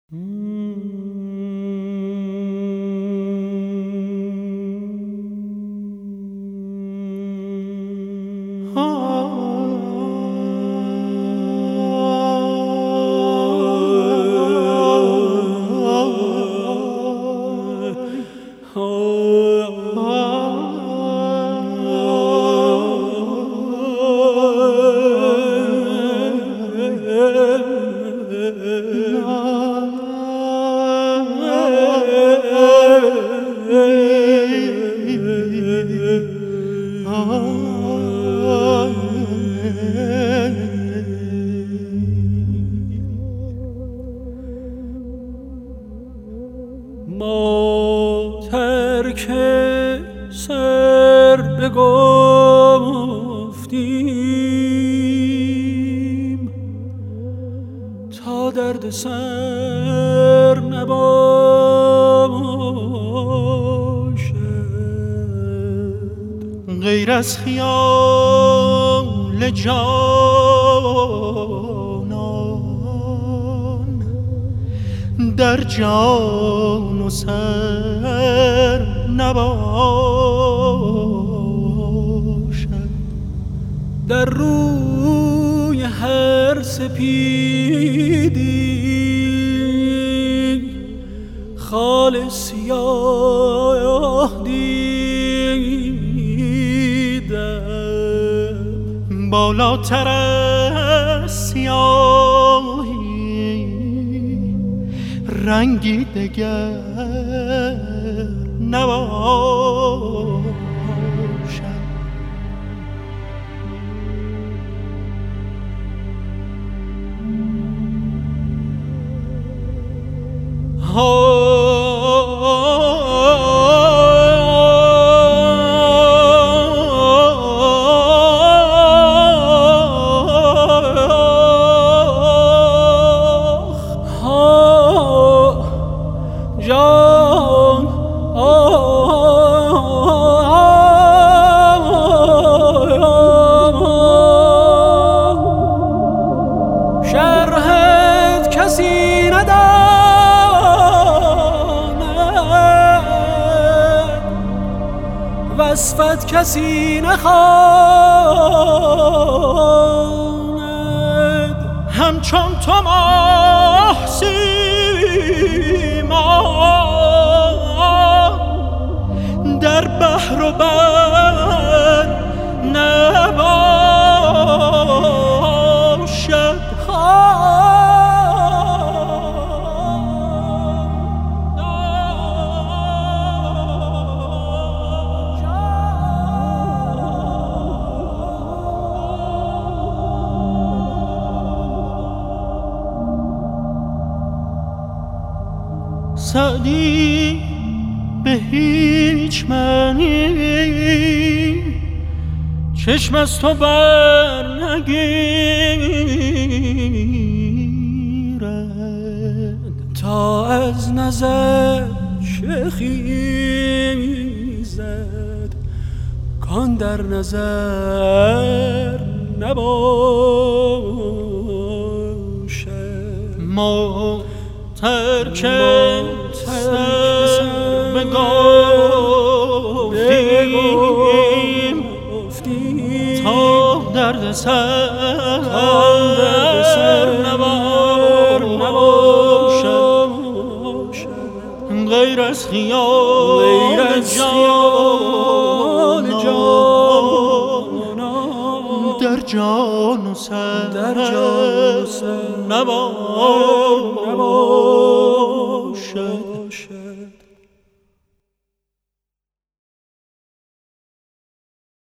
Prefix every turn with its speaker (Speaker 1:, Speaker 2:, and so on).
Speaker 1: ما ترک سر بگفتیم تا درد سر نباشد، غیر از خیال جانان در جان و سر نباشد. در روی هر سپیدی خال سیاه دیدم، بالاتر از سیاهی رنگی دگر نباشد. شرحت کسی نداند، وصفت کسی نخواند، همچون تو ماه سیما در بحر و بر نباشد. سعدی به هیچ معنی چشم از تو بر نگیرد، تا از نظر خیزد کان در نظر نباشد. ما ترک سر بگفتیم تا درد سر نباشد، غیر از خیال جان در جان و سر نباشد.